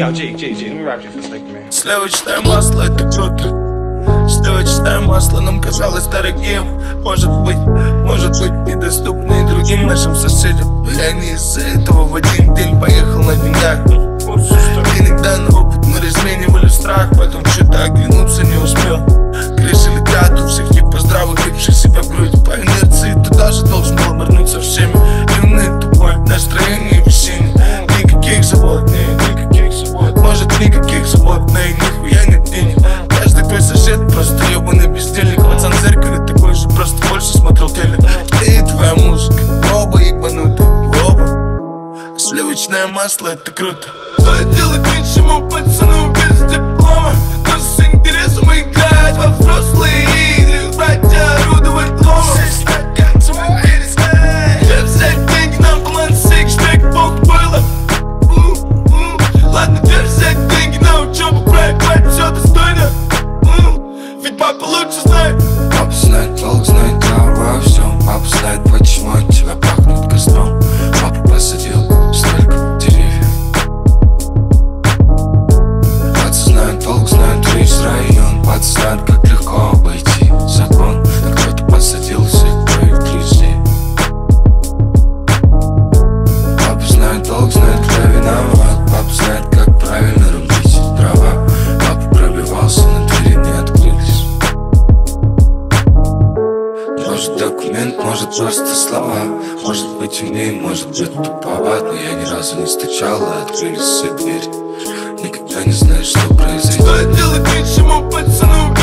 Yo, G, let me rap you for a second, man. Сливочное масло, это круто. Сливочное масло нам казалось дорогим. Может быть, недоступным другим нашим соседям. Я не из-за этого в один день поехал на деньгах. Иногда на опыт мы разменивали страх, потом что-то оглянуться не успел. Крыши летят у всех типа здравых, лепших себя в грудь. По инерции ты даже должен был моргнуть со всеми. Юный тупой, настроение весеннее. Никаких забот, никаких забот. Может, никаких забот, но и нихуя нет денег. Каждый твой сосед просто ебаный бездельник. Пацан в зеркале такой же, просто больше смотрел телек. И твоя музыка, оба ебануты, оба. Сливочное масло, это круто. Стоит делать вид, чему пацану без диплома. Но с интересом играть во взрослые игры. Братья орудовать ломом. Где взять деньги на план сик, шпек, бог было. Ладно, где взять деньги на учебу, проебать все достойно. Ведь папа лучше знает. Папа знает толк, знает во всем. Папа знает, почему от тебя пахнет костром. Папа посадил столько деревьев. Папа знает толк, знает весь район. Папа знает, как легко обойти закон. Но кто-то посадил всех твоих друзей. Папа знает толк, знает, кто виноват. Папа знает, как правильно рубить дрова. Папа пробивался, но двери не открылись. Может документ, может просто слова. Может быть умнее, может быть туповат. Но я ни разу не стучал, и открылись все двери. Никогда не знаешь, что произойдет. Стоит делать вид, чему пацану